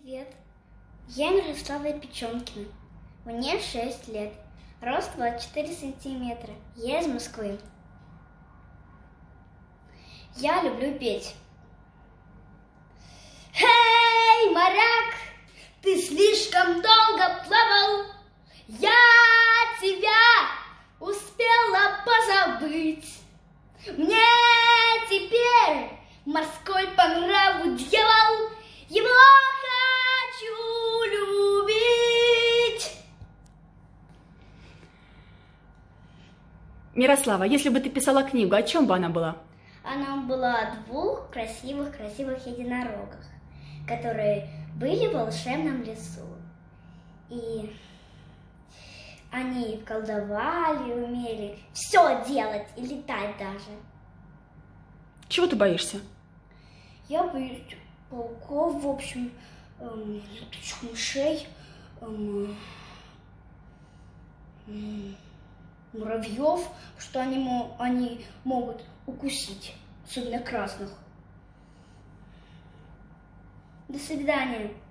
Привет, я Мирослава Печенкина, мне 6 лет, рост 24 сантиметра, я из Москвы. Я люблю петь. Эй, моряк, ты слишком долго плавал, я тебя успела позабыть. Мне теперь морской по нраву дьявол, его хочу любить. Мирослава, если бы ты писала книгу, о чем бы она была? Она была о двух красивых единорогах, которые были в волшебном лесу. И они колдовали, умели все делать и летать даже. Чего ты боишься? Я боюсь пауков, в общем, летучих мышей, муравьев, что они могут укусить, особенно красных. До свидания.